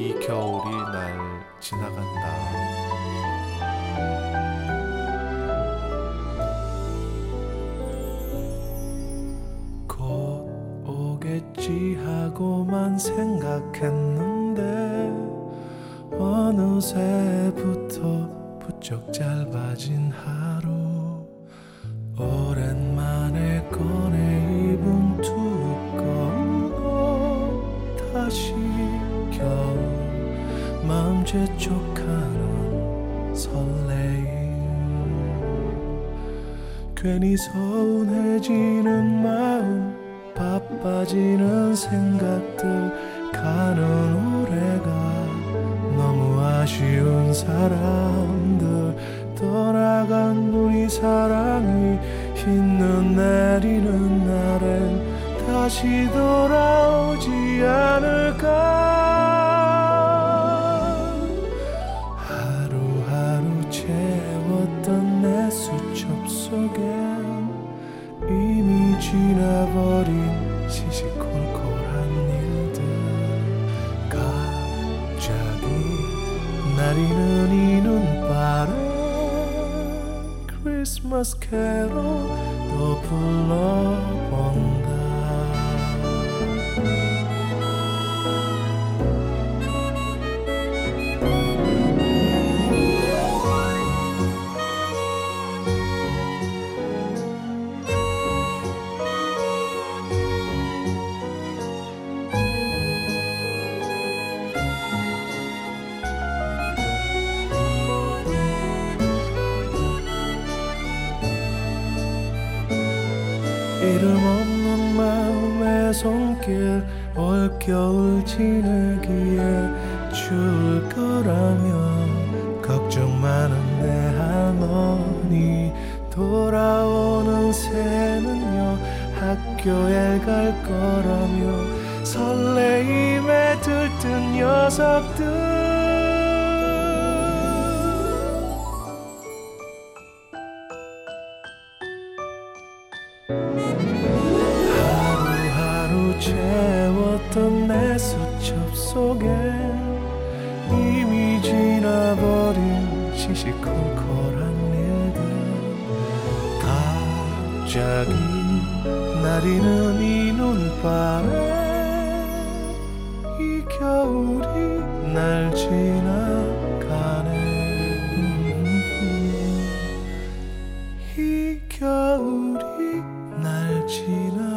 이 겨울이 날 지나간다. 곧 오겠지 하고만 생각했는데 어느새부터 부쩍 짧아진 하루. 오랜만에 꺼내 입은 두꺼운 옷, 다시 겨울 마음 재촉하는 설레임. 괜히 서운해지는 마음, 바빠지는 생각들, 가는 올해가 너무 아쉬운 사람들, 떠나간 우리 사랑이 흰 눈 내리는 날엔 다시 돌아오지 않을까. 하루하루 채웠던 내 수첩 속엔 이미 지나버린 시시콜콜한 일들. 갑자기 내리는 이 눈발에 크리스마스 캐롤도 불러본다. 이름 없는 마음의 손길, 올겨울 지내기에 줄 거라면 걱정 많은 내 할머니. 돌아오는 새는요 학교에 갈 거라며 설레임에 들뜬 녀석들. 하루하루 채웠던 내 수첩 속에 이미 지나버린 시시콜콜한 일들. 갑자기 내리는 이 눈발에 이 겨울이 날 지나가네. 이 겨울이 날 지나